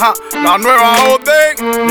La nueva orden,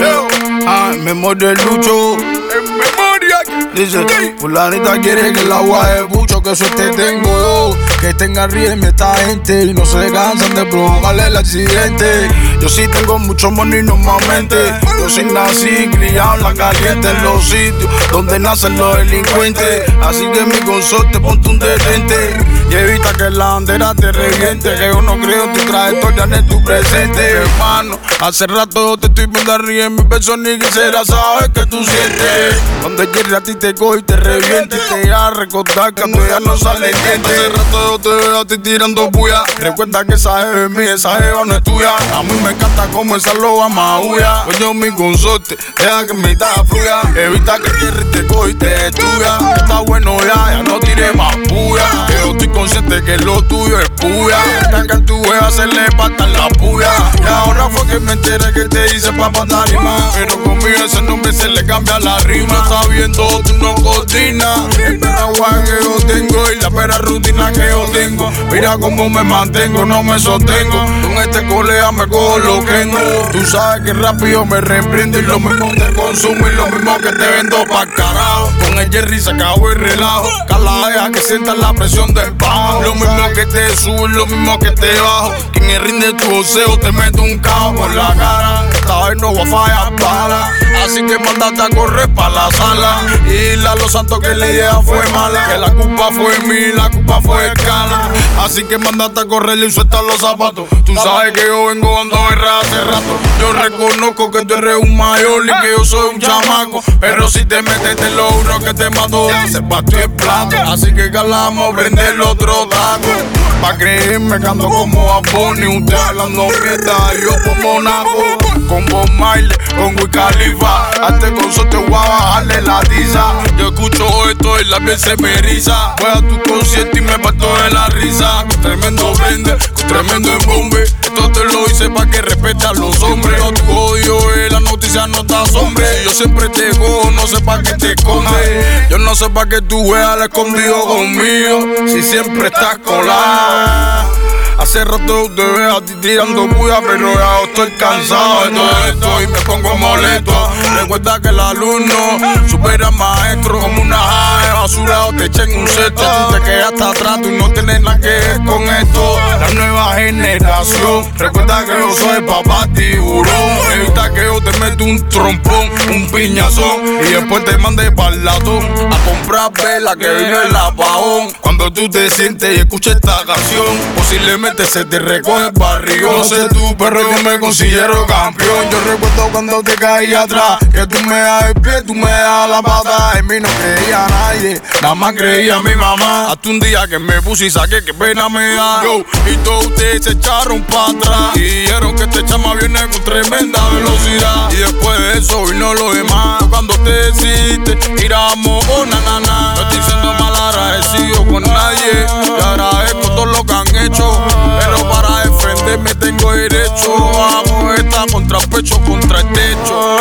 en memoria del Lucho. En memoria. Dice, fulanita quiere que la guaje mucho, que suerte tengo yo. Que tenga riesgo esta gente y no se cansan de provocarle el accidente. Yo sí tengo mucho money normalmente. Yo sí nací criado en la caliente, en los sitios donde nacen los delincuentes. Así que mi consorte ponte un detente y evita que la bandera te reviente. Que yo no creo en tu trayectoria ni en tu presente. Hermano, hace rato te estoy viendo arriba en mi persona y quisiera saber que tú sientes. Cuando llegue a ti te cojo y te reviente, te irá a recordar que tú ya no sales diente. Hace rato yo te veo a ti tirando bulla. Recuerda que esa jeva es mía, esa jeva no es tuya. A mí me encanta como esa loba maulla. Coño, mi consorte, deja que mi taja fluya. Evita que tierra te cojo y te destruya. Está bueno ya no tires más puya. Que yo estoy consciente que lo tuyo es puya. Ya que tu jeva se le pata la puya. Y ahora fue que me enteré que te hice pa' patar y más. Pero conmigo ese nombre se le cambia la rima. Está viendo, tú no coordinas. El agua que yo tengo y la pera rutina que yo tengo. Mira cómo me mantengo, no me sostengo. Con este colega me cojo lo que no. Tú sabes que rápido me reprendo y lo mismo te consumo y lo mismo que te vendo pa' carajo. Con el Jerry se acabó el relajo. Cala deja que sientas la presión del bajo. Lo mismo que te sube, lo mismo que te bajo. Que en el ring de tu oseo te meto un caos por la cara. Esta vez no va a fallar bala. Así que mandate a correr pa' la sala. Y a los santos que la idea fue mala. Que la culpa fue mía, la culpa fue escala. Así que mandate a correr y suelta los zapatos. Tú sabes que yo vengo dando guerra hace rato. Yo reconozco que tú eres un mayor y que yo soy un chamaco. Pero si te metes te lo juro que te mato. Se partió el plato. Así que calamos, prende el otro taco. Pa' creerme que ando como a Bonnie. Usted hablando mierda, yo como Naco. Con Bob Marley, con Wiz Khalifa. Antes con eso te voy a bajarle la tiza. Yo escucho esto y la piel se me eriza. Voy a tu concierto y me parto de la risa. Con tremendo prende, con tremendo embombe. Esto te lo hice pa' que respete a los hombres. No tu odio, la noticia no te asombre. Yo siempre te cojo, no sé pa' qué te escondes. Yo no sé pa' qué tú juegas al escondido conmigo. Si siempre estás colada. Hace rato te veo a ti tirando bulla, pero ya estoy cansado de todo esto y me pongo molesto. Recuerda que el alumno supera al maestro. Como una jaja de basura o te echen un cesto. Tú te quedaste atrás, tú no tienes nada que ver con esto. La nueva generación, recuerda que yo soy papá tiburón. Evita que yo te meto un trompón, un piñazón y después te mande pa'l latón a comprar vela que vino el apagón. Cuando tú te sientes y escuchas esta canción, posiblemente se te recoge el barrio. No sé tú, pero yo me considero campeón. Yo recuerdo cuando te caí atrás, que tú me das el pie, tú me das la pata. En mí no creía nadie, nada más creía mi mamá. Hasta un día que me puse y saqué, que pena me da. Yo, y todos ustedes se echaron para atrás y dijeron que este chama viene con tremenda velocidad. Y después de eso vino lo demás. Cuando te decidiste, tiramos na. No estoy siendo mal agradecido con nadie. Te agradezco todo lo que han hecho. Pero para defenderme tengo derecho. Hago esta contra el pecho, contra el techo.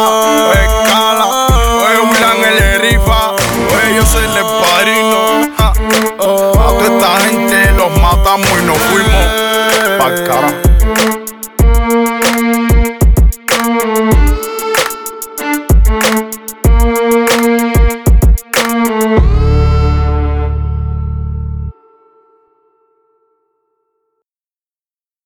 Escala, oye William el rifa. Oye yo soy el padrino. A toda esta gente los matamos y nos fuimos pa'l carajo.